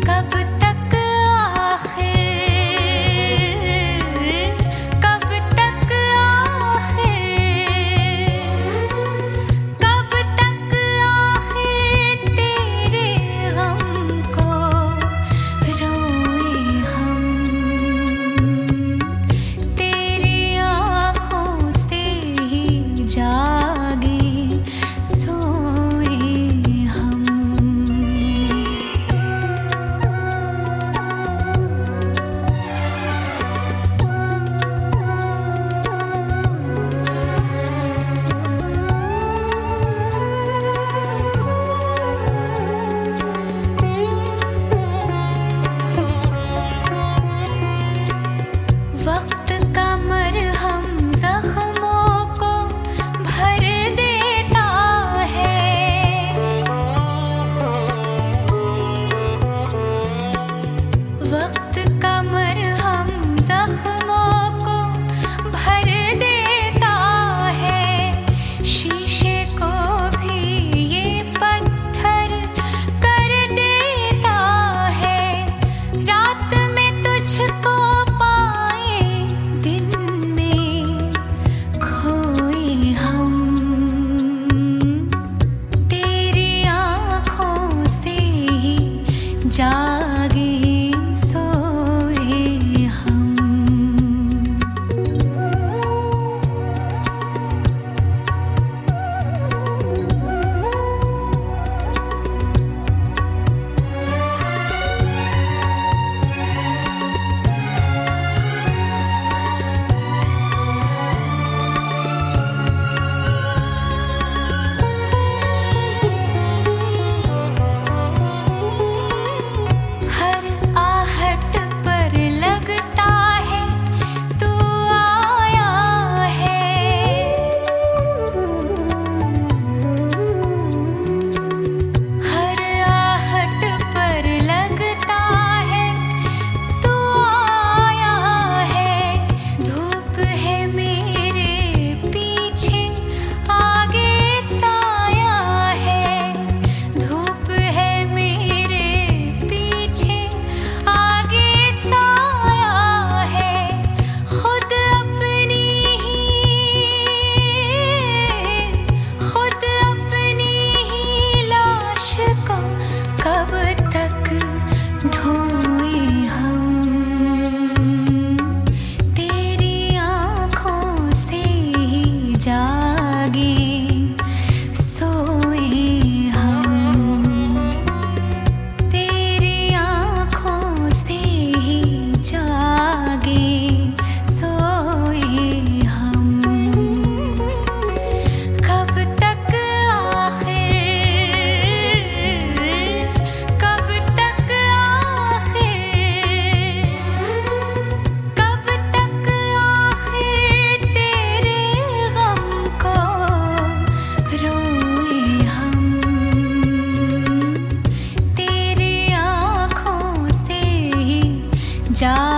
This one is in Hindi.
कब तक आखिर, कब तक आखिर, कब तक आखिर तेरे गम को रोए हम। तेरी आँखों से ही जागे सोए हम। वक्त का मरहम जख्मों को भर देता है। वक्त का मरहम जख्मों को भर देता है। शीशे को भी ये पत्थर कर देता है। रात में तुझको पाए दिन में खोए हम। तेरी आँखों से ही जागे सोए हम। हर आहट पर लगता है तू आया है। हर आहट पर लगता है तू आया है। धूप है मेरे पीछे आगे साया है। धूप है मेरे पीछे आगे साया है। खुद अपनी ही लाश को कब तक ढोए हम। तेरी आँखों से ही जागे सोए हम। तेरी आँखों से ही जागे सोए हम। कब तक आखिर, कब तक आखिर, कब तक आखिर तेरे गम को रोए हम। तेरी आँखों से ही जा